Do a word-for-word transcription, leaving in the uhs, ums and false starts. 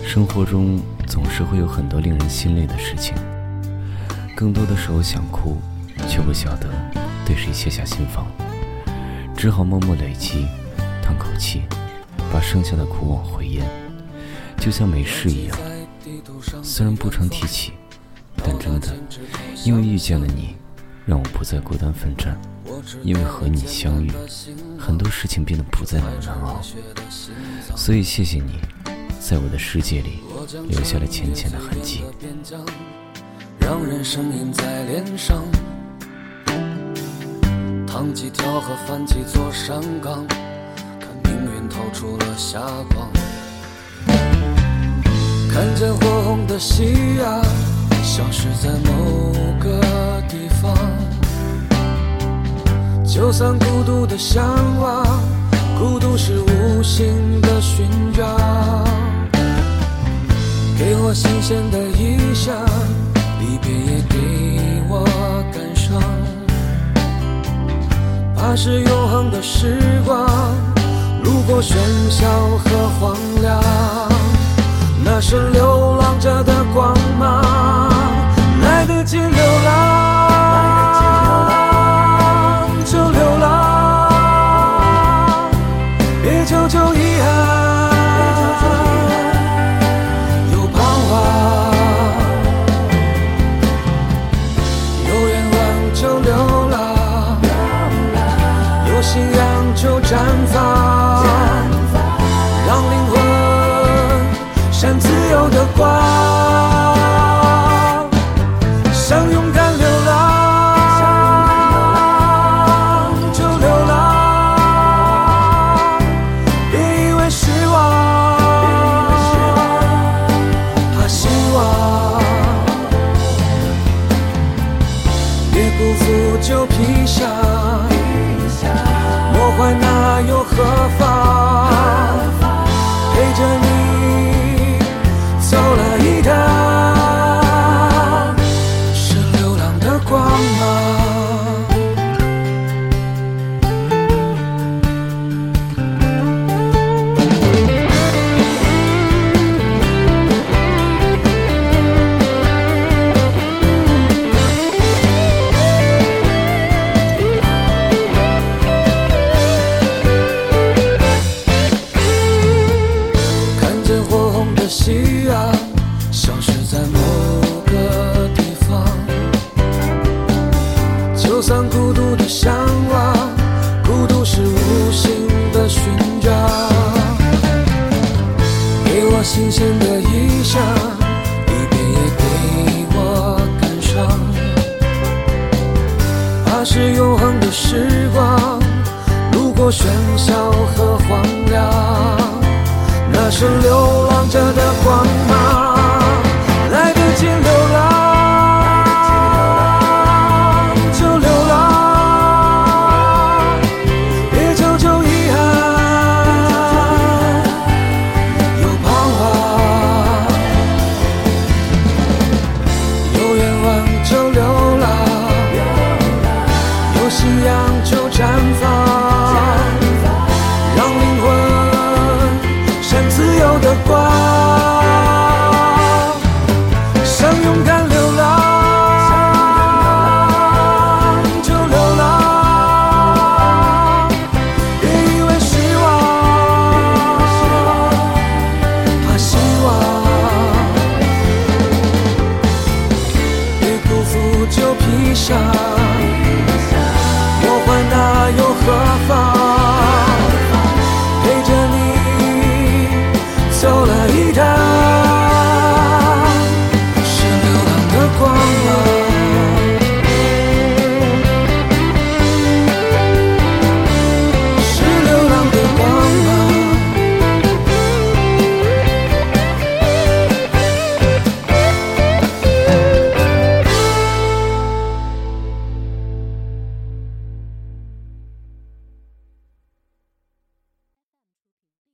生活中总是会有很多令人心累的事情，更多的时候想哭，却不晓得对谁卸下心防，只好默默累积，叹口气，把剩下的苦往回咽，就像没事一样。虽然不常提起，但真的因为遇见了你，让我不再孤单奋战，因为和你相遇，很多事情变得不再那么难熬。所以谢谢你在我的世界里留下了浅浅的痕迹， 让人生印在脸上，趟几条河翻几座山岗，看命运透出了霞光，看见火红的夕阳消失在某个地方，就算孤独的向往，孤独是无形的寻找，给我新鲜的意象，离别也给我感伤，怕是永恒的时光路过喧嚣和荒凉，那是流浪者的光芒，来得及流浪就流浪，别求求遗憾，有彷徨，有愿望就流浪，有信仰就绽放，让灵魂闪自由的光，想勇敢流浪就流浪，别以为失望，怕希望，别辜负旧皮箱，莫怀那又何妨，陪着你走了一趟，是流浪的光芒。看见火红的夕阳消失在某个地方，就算孤独的向往，孤独是无形的寻找，给我新鲜的意象，离别也给我感伤，怕是永恒的时光路过喧嚣和荒凉，那是流浪者的光芒，来得及流浪就流浪，别求求遗憾，有彷徨，有愿望就流浪，有信仰就绽放，让灵魂闪自由的光。